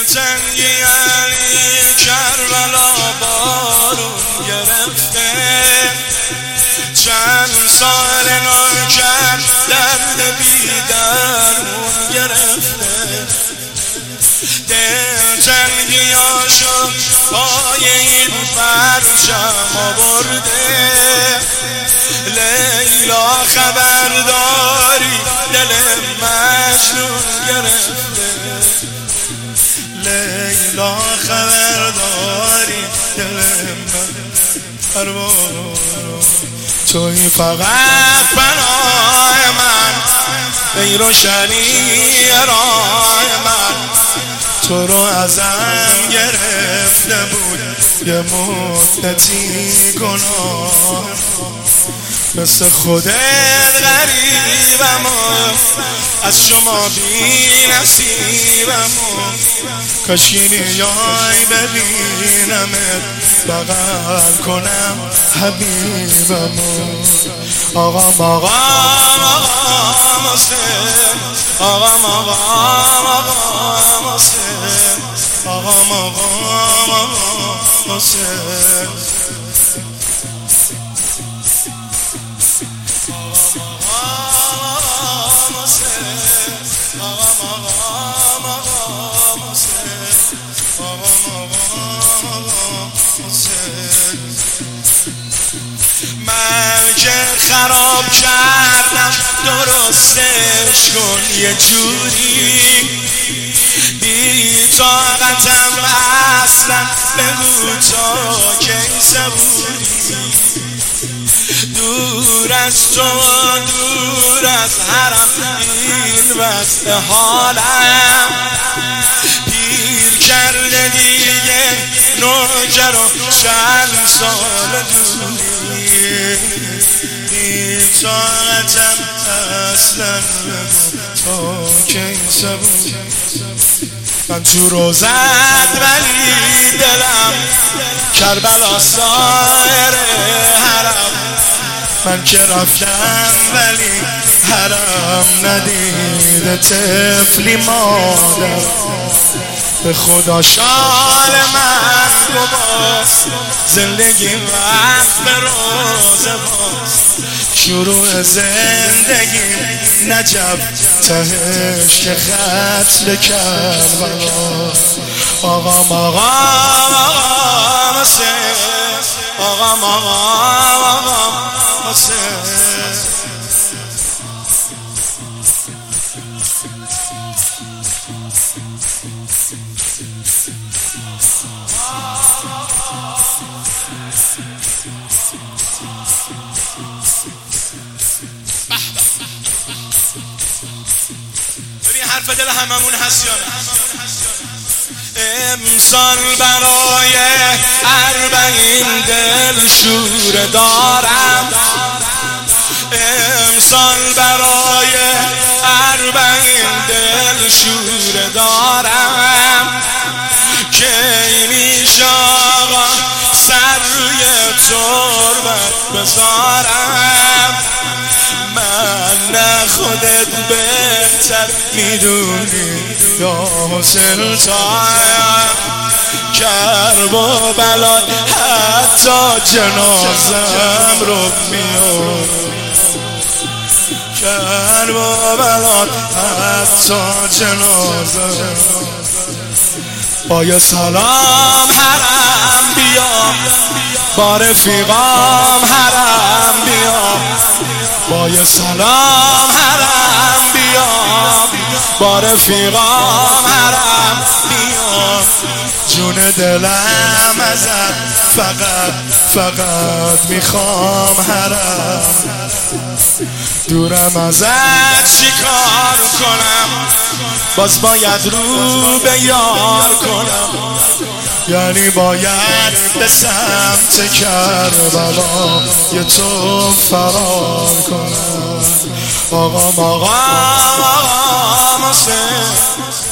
جنگی علی کربلا بارون گرفته، چند سال ناکر درد بیدرمون گرفته، دل جنگیاشو پای این پرچم آورده. لیلا خبرداری دل مجنون گرفته، لیلا خبرداری دل من، توی فقط برای من، ای روشنی راه من، تو رو ازم گرفته بود یه مدتی گناه، مثل خودت غریبم و از شما بی نصیبم و کاشکی نیای ببینمت بغل کنم حبیبم و آقام آقام آقام حسین، آقام آقام آقام حسین، آقام آقام آقام حسین، من که خراب کردم درستش کن یه جوری، بی طاقتم اصلا بگو تا کی صبوری، دور از تو دور از حرم این وقت حالم، پیر کرده دیگه نوجر و چند سال دوری، بی طاقتم اصلا بگو تا کی صبوری، من تو روزت ولی دلم کربلا سایر حرم، من که رفتم ولی حرم ندیده طفلی مادر، به خدا شال من گواست زندگی وقت به روز باز، شروع زندگی نجف تهش که قتل کربلا، آقام آقام آقام حسین، آقام آقام آقام حسین، حرف دل هممون هست یا نه؟ امسال برای 40 دل شور دارم، امسال برای 40 دل شور دارم، کی میشه آقا سر روی تربت بذارم، من نه خودت بهتر میدونی یا حسین تایم، کرب و بلاد حتی جنازم رو میاد، کرب و بلاد حتی جنازم، با یه سلام حرم بیام، با رفیقام حرم بیام، با یه سلام حرم بیام، با رفیقام حرم بیام، جون دلم ازت فقط میخوام حرم، دورم ازت چیکار کنم، باز باید رو به یار کنم، یعنی باید به سمت کربلا یه تو فرار کنم، آقام آقام آقام حسین،